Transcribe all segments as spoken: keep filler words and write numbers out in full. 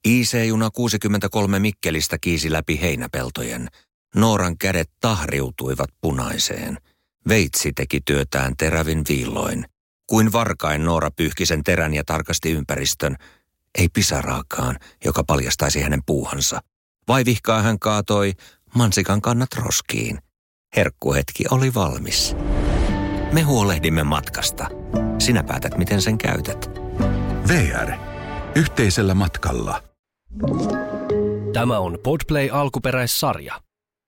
I C-juna kuusikymmentäkolme Mikkelistä kiisi läpi heinäpeltojen. Nooran kädet tahriutuivat punaiseen. Veitsi teki työtään terävin viilloin. Kuin varkain Noora pyyhki sen terän ja tarkasti ympäristön. Ei pisaraakaan, joka paljastaisi hänen puuhansa. Vaivihkaa hän kaatoi mansikan kannat roskiin. Herkkuhetki oli valmis. Me huolehdimme matkasta. Sinä päätät, miten sen käytät. V R. Yhteisellä matkalla. Tämä on Podplay alkuperäissarja.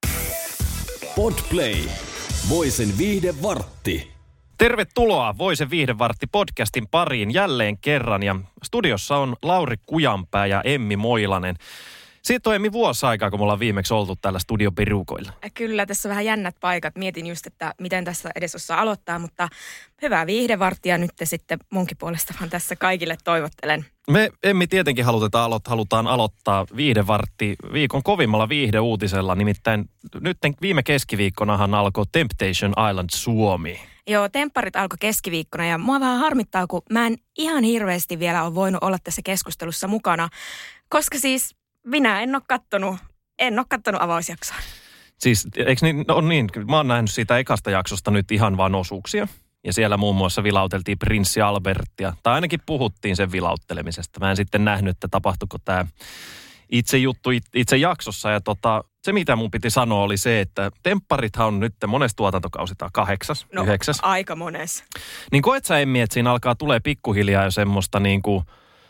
Podplay. Voisen viihdevartti. Tervetuloa Voisen viihdevartti podcastin pariin jälleen kerran. Ja studiossa on Lauri Kujanpää ja Emmi Moilanen. Siitä on Emmi vuosi aikaa, kun me ollaan viimeksi oltu täällä studioperukoilla. Kyllä, tässä on vähän jännät paikat. Mietin just, että miten tässä edes osaa aloittaa, mutta hyvää viihdevarttia nyt sitten munkin puolesta vaan tässä kaikille toivottelen. Me Emmi tietenkin halutaan, alo- halutaan aloittaa viihdevartti viikon kovimmalla viihdeuutisella. Nimittäin nyt viime keskiviikkonahan alkoi Temptation Island Suomi. Joo, tempparit alkoi keskiviikkona ja mua vähän harmittaa, kun mä en ihan hirveästi vielä ole voinut olla tässä keskustelussa mukana, koska siis minä en ole kattonut, en ole kattonut avausjaksoa. Siis, eikö niin, on niin, mä oon nähnyt siitä ekasta jaksosta nyt ihan vaan osuuksia. Ja siellä muun muassa vilauteltiin prinssi Albertia, tai ainakin puhuttiin sen vilauttelemisesta. Mä en sitten nähnyt, että tapahtuiko tämä itse juttu itse jaksossa. Ja tota, se, mitä mun piti sanoa, oli se, että tempparithan on nyt monessa tuotantokausitaan kahdeksas, no, yhdeksäs. Aika mones. Niin koet sä, Emmi, että siinä alkaa tulee pikkuhiljaa jo semmoista niinku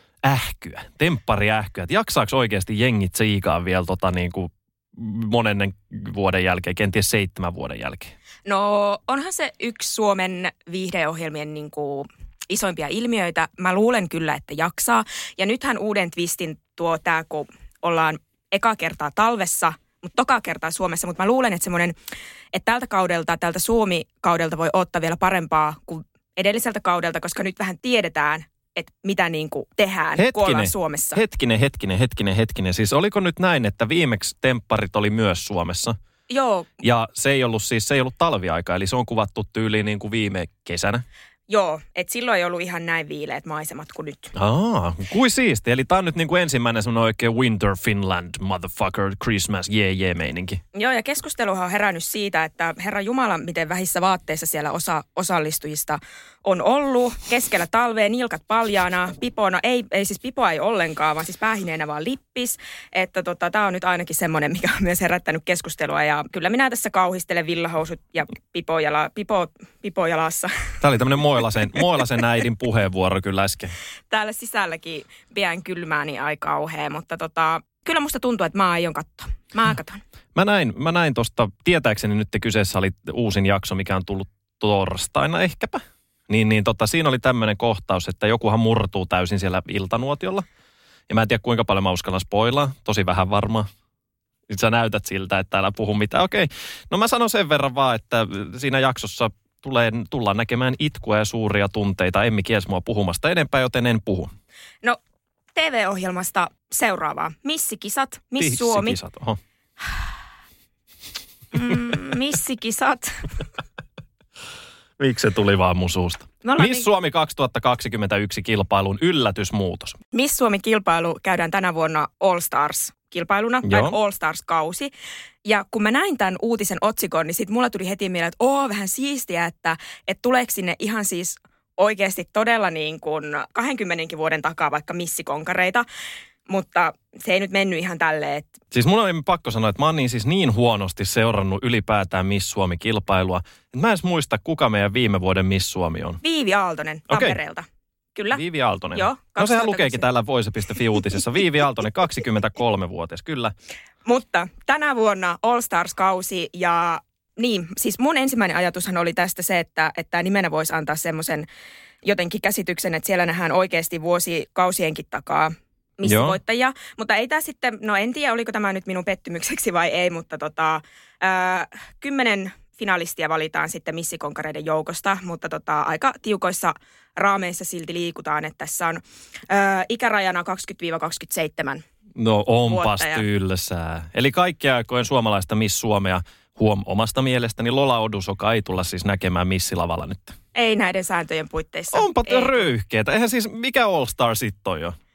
ähkyä, temppariähkyä. Että jaksaako oikeasti jengit siikaa vielä tota niinku monennen vuoden jälkeen, kenties seitsemän vuoden jälkeen? No onhan se yksi Suomen viihdeohjelmien niinku isoimpia ilmiöitä. Mä luulen kyllä, että jaksaa. Ja nythän uuden twistin tuo tää, kun ollaan eka kertaa talvessa, mutta toka kertaa Suomessa. Mutta mä luulen, että semmoinen, että tältä kaudelta, tältä Suomi-kaudelta voi ottaa vielä parempaa kuin edelliseltä kaudelta, koska nyt vähän tiedetään, että mitä niin kuin tehdään, hetkinen, kun ollaan Suomessa. Hetkinen, hetkinen, hetkinen, hetkinen. Siis oliko nyt näin, että viimeksi tempparit oli myös Suomessa? Joo. Ja se ei ollut siis, se ei ollut talviaika, eli se on kuvattu tyyliin niin kuin viime kesänä. Joo, että silloin ei ollut ihan näin viileät maisemat kuin nyt. Aa, kuin siisti. Eli tää on nyt niin kuin ensimmäinen semmoinen oikein Winter Finland, motherfucker, Christmas, jee jee meininki. Joo, ja keskusteluhan on herännyt siitä, että Herra Jumala, miten vähissä vaatteissa siellä osa osallistujista on ollut. Keskellä talvea, nilkat paljaana, pipona, ei, ei siis pipoa ei ollenkaan, vaan siis päähineenä vaan lippis. Että tota, tää on nyt ainakin semmoinen, mikä on myös herättänyt keskustelua. Ja kyllä minä tässä kauhistelen villahousut ja pipo, jala, pipo, pipo jalassa. Tää oli tämmöinen Moilasen, Moilasen äidin puheenvuoro kyllä äsken. Täällä sisälläkin pian kylmää niin aika kauhea, mutta tota, kyllä musta tuntuu, että mä aion katsoa. Mä katon. Mä näin, mä näin tosta, tietääkseni nyt kyseessä oli uusin jakso, mikä on tullut torstaina ehkäpä. Niin, niin tota, siinä oli tämmöinen kohtaus, että jokuhan murtuu täysin siellä iltanuotiolla. Ja mä en tiedä kuinka paljon mä uskallan spoilaa, tosi vähän varmaan. Nyt sä näytät siltä, että älä puhu mitään. Okei, no mä sanon sen verran vaan, että siinä jaksossa tulee, tullaan näkemään itkua ja suuria tunteita. Emmi kielsi mua puhumasta enempää, joten en puhu. No, T V-ohjelmasta seuraavaa. Missikisat, Miss Suomi. Missikisat, oho. Mm, missikisat. Miksi se tuli vaan mun suusta? Miss niin... Suomi kaksituhattakaksikymmentäyksi kilpailun yllätysmuutos. Miss Suomi-kilpailu käydään tänä vuonna All Stars-kilpailuna, tai All Stars-kausi. Ja kun mä näin tämän uutisen otsikon, niin sit mulla tuli heti mieleen, että oo, vähän siistiä, että, että tuleeko sinne ihan siis oikeasti todella niin kuin kaksikymmentä vuoden takaa vaikka missikonkareita. Mutta se ei nyt mennyt ihan tälleen. Että... Siis mun on pakko sanoa, että mä oon niin siis niin huonosti seurannut ylipäätään Miss Suomi-kilpailua, että mä en edes muista, kuka meidän viime vuoden Miss Suomi on. Viivi Aaltonen Tampereelta. Okay. Kyllä. Viivi Aaltonen. Joo. No sehän lukeekin täällä voise piste fi uutisessa. Viivi Aaltonen, kaksikymmentäkolmevuotias, kyllä. Mutta tänä vuonna All Stars-kausi ja niin, siis mun ensimmäinen ajatushan oli tästä se, että, että tämä nimenä voisi antaa semmoisen jotenkin käsityksen, että siellä nähdään oikeasti vuosikausienkin takaa missivoittajia. Mutta ei tämä sitten, no en tiedä oliko tämä nyt minun pettymykseksi vai ei, mutta tota, ää, kymmenen finalistia valitaan sitten missikonkareiden joukosta, mutta tota, aika tiukoissa raameissa silti liikutaan, että tässä on ää, ikärajana kaksikymmentä kaksikymmentäseitsemän. No onpas tylsää. Eli kaikkia aikojen suomalaista Miss Suomea huom omasta mielestäni Lola Odusoka ei tulla siis näkemään missilavalla nyt. Ei näiden sääntöjen puitteissa. Onpa röyhkeetä. Eihän siis, mikä All Star sitten on jo?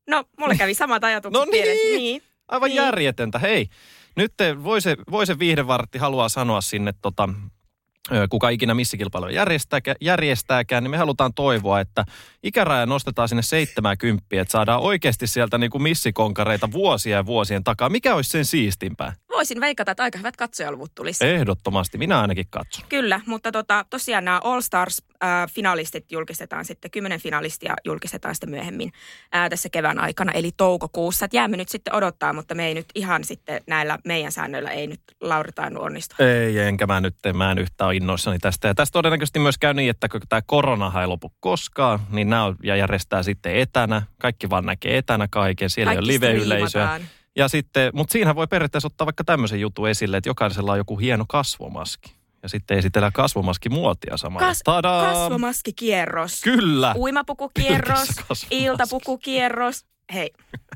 No, mulle kävi samat ajatukset No niin. mielessä. Niin. Aivan niin. järjetöntä. Hei, nyt voi se, voi se viihdevartti haluaa sanoa sinne, tota, kuka ikinä missikilpailuja järjestääkään, järjestääkään, niin me halutaan toivoa, että ikäraja nostetaan sinne seitsemäänkymppiin, että saadaan oikeasti sieltä niin kuin missikonkareita vuosia ja vuosien takaa. Mikä olisi sen siistimpää? Voisin veikata, että aika hyvät katsojaluvut tulisi. Ehdottomasti. Minä ainakin katson. Kyllä, mutta tota, tosiaan nämä All Stars-finalistit julkistetaan sitten, kymmenen finalistia julkistetaan sitten myöhemmin ää, tässä kevään aikana, eli toukokuussa. Et jäämme nyt sitten odottaa, mutta me ei nyt ihan sitten näillä meidän säännöillä ei nyt Lauri tainnut onnistua. Ei, enkä mä nyt, mä en yhtään innoissani tästä. Ja tästä todennäköisesti myös käy niin, että kun tämä koronahan ei lopu koskaan, niin nämä on, ja järjestää sitten etänä. Kaikki vaan näkee etänä kaiken, siellä Kaikki ei ole live-yleisöä. striimataan. Ja sitten, mutta siinä voi periaatteessa ottaa vaikka tämmöisen jutun esille, että jokaisella on joku hieno kasvomaski. Ja sitten esitellään kasvomaskimuotia samalla. Kas- Tadaa! kasvomaskikierros. Kyllä! Uimapukukierros, Pelkässä kasvomaski. iltapukukierros. Hei,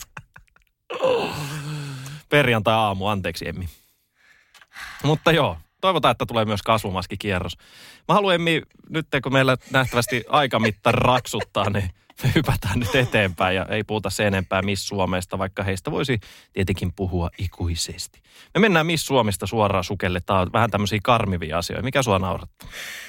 Perjantai-aamu, anteeksi Emmi. Mutta joo, toivotaan, että tulee myös kasvomaskikierros. Mä haluan Emmi, nyt kun meillä nähtävästi aikamittari raksuttaa, niin me hypätään nyt eteenpäin ja ei puhuta sen enempää Miss Suomesta, vaikka heistä voisi tietenkin puhua ikuisesti. Me mennään Miss Suomesta suoraan sukelle. Tämä on vähän tämmöisiä karmivia asioita. Mikä sua naurattaa?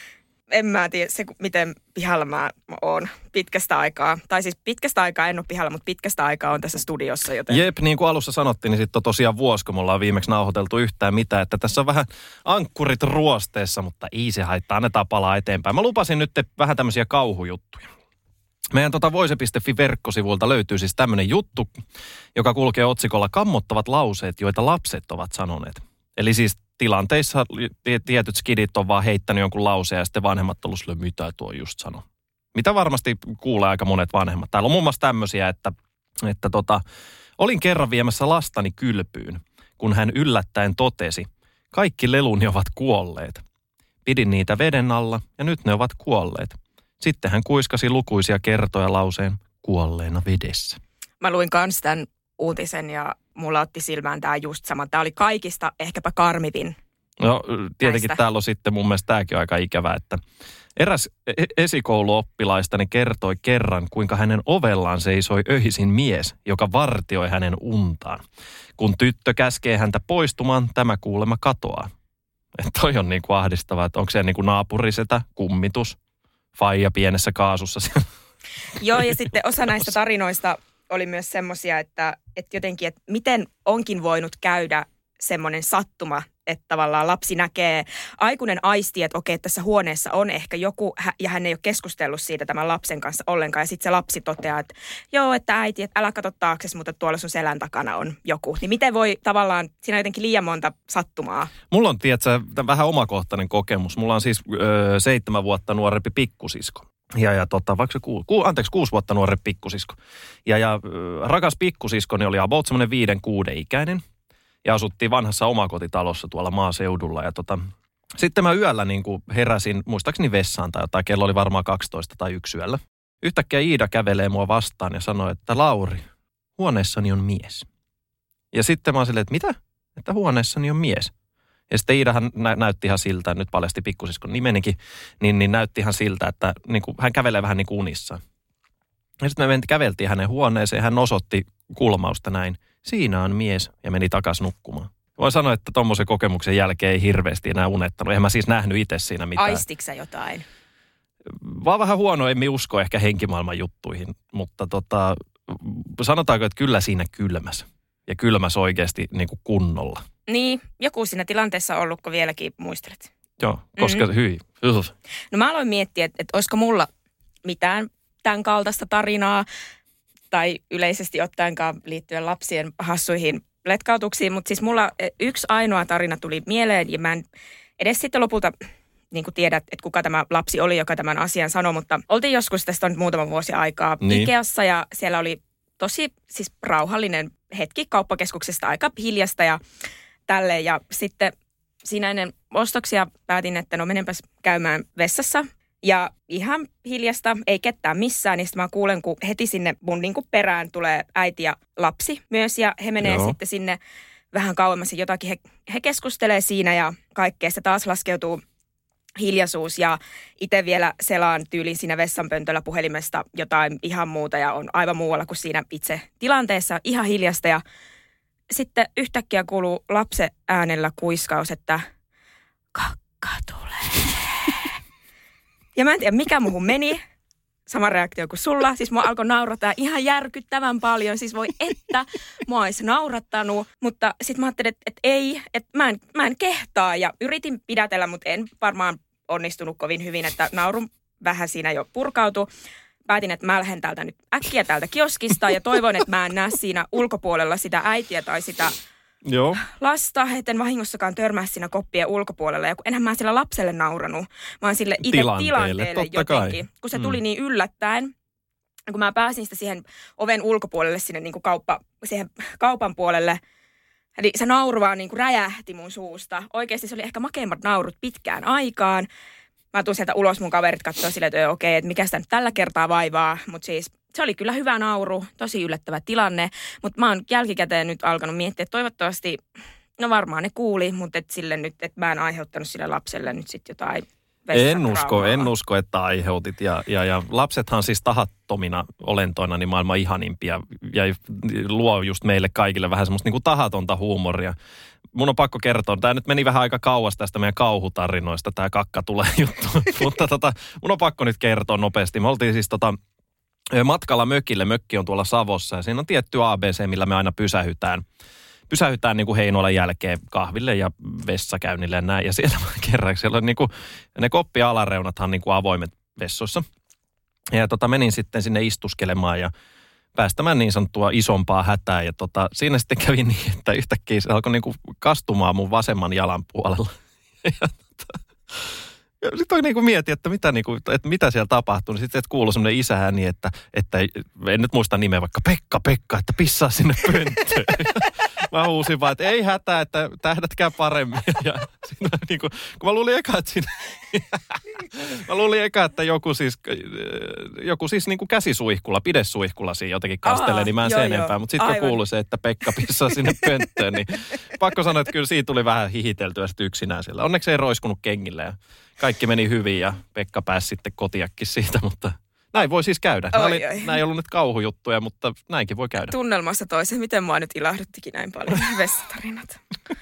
en mä tiedä se, miten pihalla mä oon pitkästä aikaa. Tai siis pitkästä aikaa en ole pihalla, mutta pitkästä aikaa on tässä studiossa. Joten... Jep, niin kuin alussa sanottiin, niin sitten on tosiaan vuosi, kun me ollaan viimeksi nauhoiteltu yhtään mitään. Että tässä on vähän ankkurit ruosteessa, mutta ei se haittaa, annetaan palaa eteenpäin. Mä lupasin nyt vähän tämmöisiä kauhujuttuja. Meidän tota voise piste fi-verkkosivuilta löytyy siis tämmöinen juttu, joka kulkee otsikolla kammottavat lauseet, joita lapset ovat sanoneet. Eli siis tilanteissa tietyt skidit on vaan heittänyt jonkun lauseen ja sitten vanhemmat on ollut sille, mitä tuo just sanoi. Mitä varmasti kuulee aika monet vanhemmat. Täällä on muun muassa tämmöisiä, että, että tota, olin kerran viemässä lastani kylpyyn, kun hän yllättäen totesi, kaikki leluni ovat kuolleet. Pidin niitä veden alla ja nyt ne ovat kuolleet. Sitten hän kuiskasi lukuisia kertoja lauseen kuolleena vedessä. Mä luin kans tämän uutisen ja mulla otti silmään tämä just sama. Tämä oli kaikista ehkäpä karmivin. No tietenkin näistä. Täällä on sitten mun mielestä tämäkin aika ikävä, että eräs esikouluoppilaistani kertoi kerran, kuinka hänen ovellaan seisoi öisin mies, joka vartioi hänen untaan. Kun tyttö käskee häntä poistumaan, tämä kuulemma katoaa. Että toi on niin kuin ahdistavaa, että onko se niin kuin naapurisetä, kummitus, faija pienessä kaasussa. Joo, ja sitten osa näistä tarinoista oli myös semmoisia, että, että jotenkin, että miten onkin voinut käydä semmoinen sattuma, että tavallaan lapsi näkee, aikuinen aisti, että okei, tässä huoneessa on ehkä joku, ja hän ei ole keskustellut siitä tämän lapsen kanssa ollenkaan, ja sitten se lapsi toteaa, että joo, että äiti, että älä katso taakse, mutta tuolla sun selän takana on joku. Niin miten voi tavallaan, siinä on jotenkin liian monta sattumaa. Mulla on, tiedätkö, vähän omakohtainen kokemus. Mulla on siis öö, seitsemän vuotta nuorempi pikkusisko. Ja, ja tota, vaikka se ku, ku, anteeksi, kuusi vuotta nuorempi pikkusisko. Ja, ja öö, rakas pikkusiskoni oli about semmoinen viiden, kuuden ikäinen. Ja asuttiin vanhassa omakotitalossa tuolla maaseudulla. Ja tota, sitten mä yöllä niin kuin heräsin, muistaakseni vessaan tai jotain, kello oli varmaan kaksitoista tai yksi yöllä. Yhtäkkiä Iida kävelee mua vastaan ja sanoi, että Lauri, huoneessani on mies. Ja sitten mä oon silleen, että mitä? Että huoneessani on mies. Ja sitten Iidahan nä- näytti ihan siltä, nyt paljasti pikkusiskon nimenikin, niin, niin näytti ihan siltä, että niin kuin, hän kävelee vähän niin kuin unissaan. Ja sitten me mentiin, käveltiin hänen huoneeseen, hän osoitti kulmausta näin. Siinä on mies ja meni takaisin nukkumaan. Voin sanoa, että tommoisen kokemuksen jälkeen ei hirveästi enää unettanut. Eihän mä siis nähnyt itse siinä mitään. Aistiksä jotain? Vaan vähän huono, emme usko ehkä henkimaailman juttuihin. Mutta tota, sanotaanko, että kyllä siinä kylmässä. Ja kylmässä oikeasti niin kuin kunnolla. Niin, joku siinä tilanteessa on ollut, kun vieläkin muistelet. Joo, koska Mm-hmm. hyi. No mä aloin miettiä, että, että olisiko mulla mitään tämän kaltaista tarinaa tai yleisesti ottaenkaan liittyen lapsien hassuihin letkautuksiin, mutta siis mulla yksi ainoa tarina tuli mieleen ja mä en edes sitten lopulta niin kuin tiedä, että kuka tämä lapsi oli, joka tämän asian sanoi, mutta oltiin joskus, tästä on nyt muutama vuosi aikaa, niin. Ikeassa ja siellä oli tosi siis rauhallinen hetki kauppakeskuksesta, aika hiljasta ja tälleen ja sitten siinä ennen ostoksia päätin, että no menenpäs käymään vessassa. Ja ihan hiljasta, ei ketään missään, niin sitten mä kuulen, kun heti sinne mun niin kuin perään tulee äiti ja lapsi myös. Ja he menee Joo. sitten sinne vähän kauemmas ja jotakin he, he keskustelee siinä ja kaikkea. Se taas laskeutuu hiljaisuus ja itse vielä selaan tyylin siinä vessanpöntöllä puhelimesta jotain ihan muuta ja on aivan muualla kuin siinä itse tilanteessa, ihan hiljasta ja sitten yhtäkkiä kuuluu lapsen äänellä kuiskaus, että kakka tulee. Ja mä en tiedä, mikä muuhun meni. Sama reaktio kuin sulla. Siis mua alkoi naurattaa ihan järkyttävän paljon. Siis voi että, mua olisi naurattanut. Mutta sitten mä ajattelin, että, että ei, että mä en, mä en kehtaa. Ja yritin pidätellä, mutta en varmaan onnistunut kovin hyvin, että naurun vähän siinä jo purkautui. Päätin, että mä lähden täältä nyt äkkiä täältä kioskista ja toivon, että mä en näe siinä ulkopuolella sitä äitiä tai sitä Joo. lasta, etten vahingossakaan törmää siinä koppien ulkopuolella. Ja kun enhän mä sillä lapselle nauranut, vaan sille itse tilanteelle jotenkin. Kai. Kun se tuli mm. niin yllättäen. Kun mä pääsin sitä siihen oven ulkopuolelle, sinne niin kuin kauppa, siihen kaupan puolelle, eli se nauru vaan niin kuin räjähti mun suusta. Oikeasti se oli ehkä makeimmat naurut pitkään aikaan. Mä tuun sieltä ulos, mun kaverit katsoo silleen, että okei, okay, että mikä sitä nyt tällä kertaa vaivaa. Mutta siis se oli kyllä hyvä nauru, tosi yllättävä tilanne. Mutta mä oon jälkikäteen nyt alkanut miettiä, että toivottavasti, no varmaan ne kuuli, mutta et sille nyt, että mä en aiheuttanut sille lapselle nyt sitten jotain En usko, en usko, että aiheutit. Ja, ja, ja lapsethan siis tahattomina olentoina niin maailman ihanimpia ja luo just meille kaikille vähän semmoista niin kuin tahatonta huumoria. Mun on pakko kertoa, tämä nyt meni vähän aika kauas tästä meidän kauhutarinoista, tämä kakka tulee juttu, mutta tota, mun on pakko nyt kertoa nopeasti. Me oltiin siis tota, matkalla mökille, mökki on tuolla Savossa ja siinä on tietty A B C, millä me aina pysähytään. Pysähytään niin kuin Heinolan jälkeen kahville ja vessakäynnille ja näin. Ja siellä kerran, siellä on niin kuin, ne koppialareunathan niin kuin avoimet vessoissa. Ja tota, menin sitten sinne istuskelemaan ja päästämään niin sanottua isompaa hätää. Ja tota, siinä sitten kävi niin, että yhtäkkiä se alkoi niin kuin kastumaan mun vasemman jalan puolella. Ja tota, sitten niin kuin mietin, että mitä, niin kuin, että mitä siellä tapahtuu. Sitten kuului semmoinen isäääni, että, että en nyt muista nimeä, vaikka Pekka, Pekka, että pissaa sinne pönttöön. Mä huusin vaan, että ei hätää, että tähdätkää paremmin. Ja siinä, niin kuin, kun mä luulin eka, että siinä, mä luulin eka, että joku siis, joku siis niin kuin käsisuihkulla, pidesuihkulla siinä jotenkin kastelee, niin mä en sen enempää. Mutta sitten kun kuului se, että Pekka pissaa sinne pönttöön, niin pakko sanoa, että kyllä siitä tuli vähän hihiteltyä sitten yksinään siellä. Onneksi ei roiskunut kengille ja kaikki meni hyvin ja Pekka pääsi sitten kotiakin siitä, mutta näin voi siis käydä. Nämä, oli, nämä ei ollut nyt kauhujuttuja, mutta näinkin voi käydä. Tunnelmassa toisen. Miten mua nyt ilahduttikin näin paljon vessatarinat?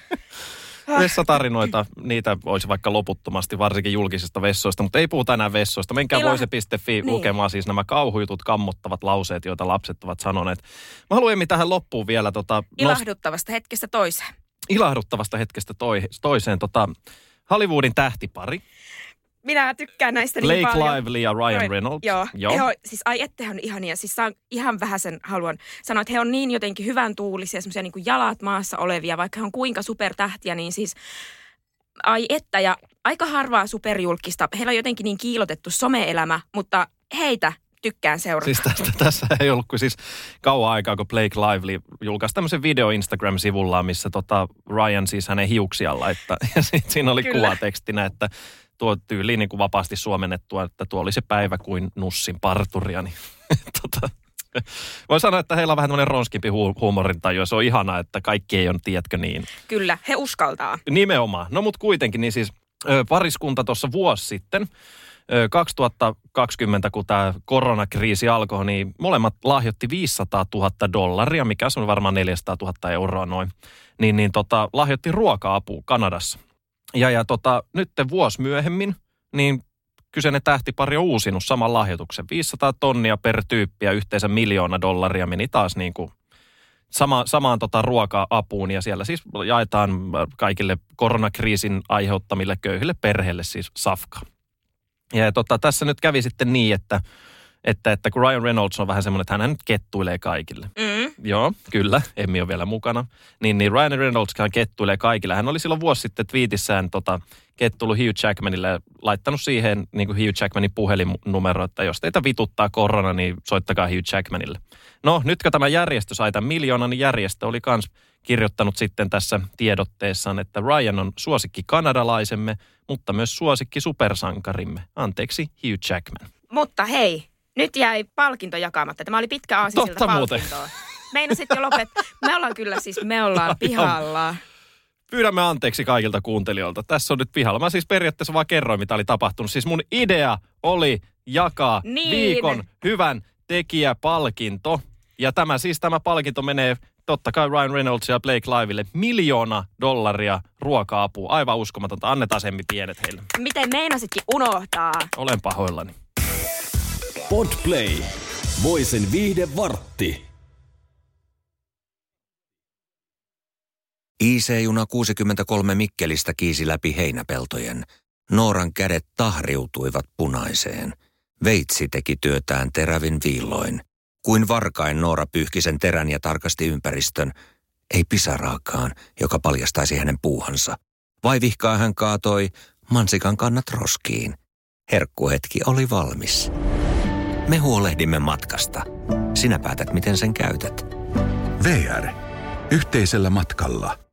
Vessatarinoita, niitä olisi vaikka loputtomasti, varsinkin julkisista vessoista, mutta ei puhuta enää vessoista. Menkää Ila... voise piste fi niin. lukemaan siis nämä kauhujutut, kammottavat lauseet, joita lapset ovat sanoneet. Mä haluan Emmi tähän loppuun vielä. Tota, Ilahduttavasta nost... hetkestä toiseen. Ilahduttavasta hetkestä toi... toiseen. Tota, Hollywoodin tähtipari. Minä tykkään näistä Blake niin paljon. Blake Lively ja Ryan Reynolds. Joo. Joo. He on, siis ai ette he on ihania. Siis saan ihan vähän sen haluan sanoa, että he on niin jotenkin hyvän tuulisia, semmoisia niin kuin jalat maassa olevia, vaikka he on kuinka supertähtiä, niin siis ai että. Ja aika harvaa superjulkista. Heillä on jotenkin niin kiilotettu some-elämä, mutta heitä tykkään seurata. Siis tästä, tässä ei ollut kuin siis kauan aikaa, kun Blake Lively julkaisi tämmöisen video Instagram-sivullaan, missä tota Ryan siis hänen hiuksia laittaa. Ja sit siinä oli Kyllä. kuvatekstinä, että tuo tyyli niin kuin vapaasti suomennettua, että tuo oli se päivä kuin Nussin parturia. Niin, tota, voi sanoa, että heillä on vähän tämmöinen ronskimpi hu- huumorintaju ja se on ihanaa, että kaikki ei ole, tiedätkö niin. Kyllä, he uskaltaa. Nimenomaan. No mut kuitenkin, niin siis ö, pariskunta tuossa vuosi sitten, ö, kaksituhattakaksikymmentä, kun tämä koronakriisi alkoi, niin molemmat lahjoitti viisisataatuhatta dollaria, mikä on varmaan neljäsataatuhatta euroa noin, niin, niin tota, lahjoitti ruoka-apua Kanadassa. Ja, ja tota, nyt vuosi myöhemmin, niin kyseinen tähtipari on uusinut saman lahjoituksen. viisisataa tonnia per tyyppi ja yhteensä miljoona dollaria meni taas niin kuin sama, samaan tota ruoka-apuun. Ja siellä siis jaetaan kaikille koronakriisin aiheuttamille köyhille perheille siis safka. Ja, ja tota, tässä nyt kävi sitten niin, että, että, että kun Ryan Reynolds on vähän semmoinen, että hän nyt kettuilee kaikille. Mm. Joo, kyllä, Emmi on vielä mukana. Niin, niin Ryan Reynolds kettuilee kaikille. Hän oli silloin vuosi sitten twiitissään tota, kettulu Hugh Jackmanille ja laittanut siihen niin kuin Hugh Jackmanin puhelinnumero, että jos teitä vituttaa korona, niin soittakaa Hugh Jackmanille. No, nytkö tämä järjestö sai tämän miljoonan, niin järjestö oli kans kirjoittanut sitten tässä tiedotteessaan, että Ryan on suosikki kanadalaisemme, mutta myös suosikki supersankarimme. Anteeksi, Hugh Jackman. Mutta hei, nyt jäi palkinto jakamatta. Tämä oli pitkä aasinsilta palkintoa. Meinasit jo lopettaa. Me ollaan kyllä siis, me ollaan pihalla. pyydämme anteeksi kaikilta kuuntelijoilta. Tässä on nyt pihalla. Mä siis periaatteessa vaan kerroin, mitä oli tapahtunut. Siis mun idea oli jakaa niin. viikon hyvän tekijäpalkinto. Ja tämä siis tämä palkinto menee totta kai Ryan Reynolds ja Blake Livelylle miljoona dollaria ruoka-apua. Aivan uskomatonta. Annetaan semmi pienet heille. Miten meinasitkin unohtaa? Olen pahoillani. Podplay. Voisen viihdevartti. I C-juna kuusikymmentäkolme Mikkelistä kiisi läpi heinäpeltojen. Nooran kädet tahriutuivat punaiseen. Veitsi teki työtään terävin viilloin. Kuin varkain Noora pyyhki sen terän ja tarkasti ympäristön. Ei pisaraakaan, joka paljastaisi hänen puuhansa. Vaivihkaa hän kaatoi mansikan kannat roskiin. Herkkuhetki oli valmis. Me huolehdimme matkasta. Sinä päätät, miten sen käytät. V R. Yhteisellä matkalla.